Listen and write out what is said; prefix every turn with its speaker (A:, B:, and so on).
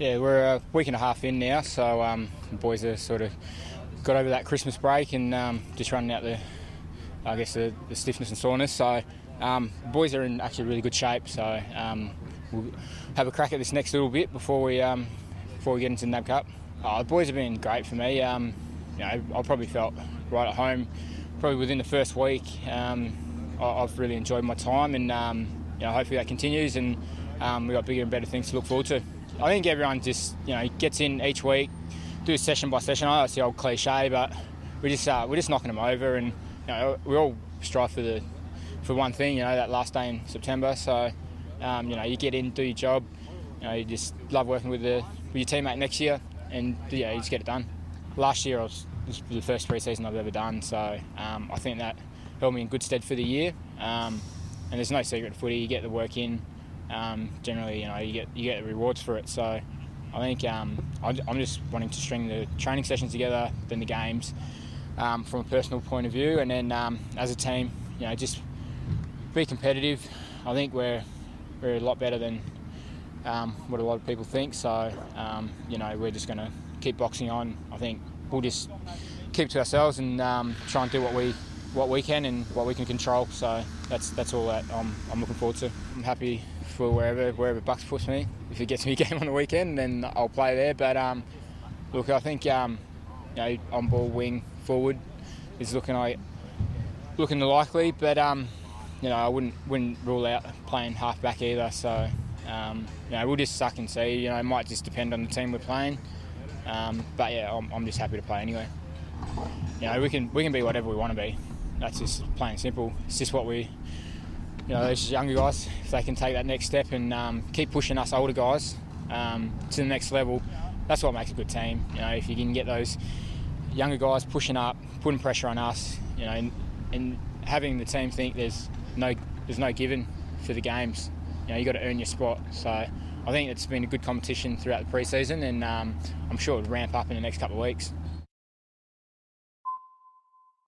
A: Yeah, we're a week and a half in now, so the boys are sort of got over that Christmas break and just running out the stiffness and soreness. So the boys are in actually really good shape. So we'll have a crack at this next little bit before we get into the NAB Cup. The boys have been great for me. I probably felt right at home. Probably within the first week, I've really enjoyed my time, and hopefully that continues. And we've got bigger and better things to look forward to. I think everyone just gets in each week, do session by session. I know it's the old cliche, but we're just knocking them over, and we all strive for one thing. That last day in September. So you get in, do your job. You just love working with your teammate next year, and you just get it done. Last year this was the first pre-season I've ever done, so I think that held me in good stead for the year. And there's no secret to footy. You get the work in. Generally, you get the rewards for it. So I think I'm just wanting to string the training sessions together, then the games, from a personal point of view, and then as a team, just be competitive. I think we're a lot better than what a lot of people think. So we're just going to keep boxing on. I think we'll just keep to ourselves and try and do what we can and what we can control. So that's all that I'm looking forward to. I'm happy for wherever Bucks puts me. If it gets me a game on the weekend, then I'll play there. But look, I think on ball, wing, forward is looking likely. But I wouldn't rule out playing half back either. So we'll just suck and see. It might just depend on the team we're playing. But yeah, I'm just happy to play anyway. We can be whatever we want to be. That's just plain and simple. It's just what we, those younger guys, if they can take that next step and keep pushing us older guys to the next level, that's what makes a good team. If you can get those younger guys pushing up, putting pressure on us, and having the team think there's no given for the games. You got to earn your spot. So I think it's been a good competition throughout the pre-season, and I'm sure it'll ramp up in the next couple of weeks.